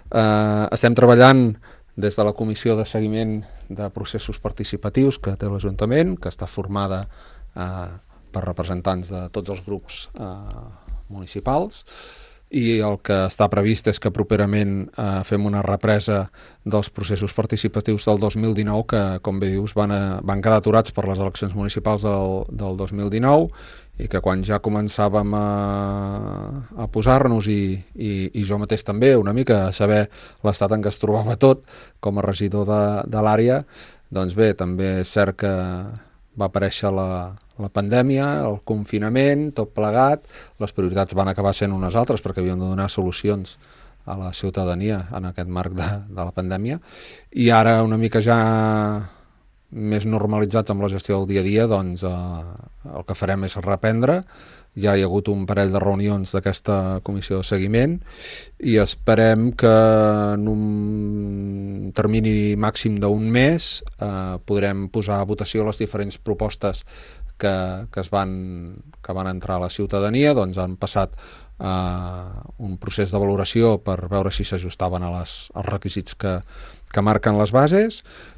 Estem treballant des de la Comissió de Seguiment de Processos Participatius que té l'Ajuntament, que està formada per representants de tots els grups municipals, i el que està previst és que properament fem una represa dels processos participatius del 2019 que, com bé dius, van quedar aturats per les eleccions municipals del 2019 i que quan ja començàvem a posar-nos i jo mateix també una mica a saber l'estat en què es trobava tot com a regidor de l'àrea, doncs bé, també és cert que va aparèixer la pandèmia, el confinament, tot plegat, les prioritats van acabar sent unes altres perquè havíem de donar solucions a la ciutadania en aquest marc de la pandèmia, i ara una mica ja més normalitzats amb la gestió del dia a dia, doncs el que farem és reprendre. Ja hi ha hagut un parell de reunions d'aquesta comissió de seguiment i esperem que en un termini màxim d'un mes podrem posar a votació les diferents propostes que van entrar a la ciutadania. Doncs han passat un procés de valoració per veure si s'ajustaven als requisits que marquen les bases,